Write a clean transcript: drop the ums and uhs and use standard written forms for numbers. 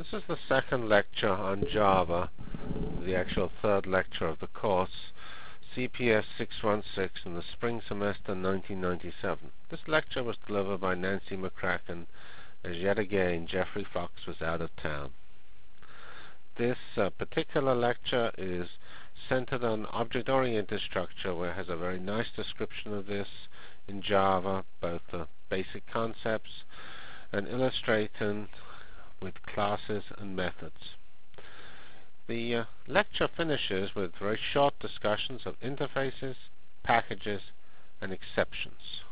This is the second lecture on Java, the actual third lecture of the course, CPS 616 in the spring semester 1997. This lecture was delivered by Nancy McCracken, as yet again Geoffrey Fox was out of town. This particular lecture is centered on object-oriented structure, where it has a very nice description of this in Java, both the basic concepts and illustrating with classes and methods. The lecture finishes with very short discussions of interfaces, packages, and exceptions.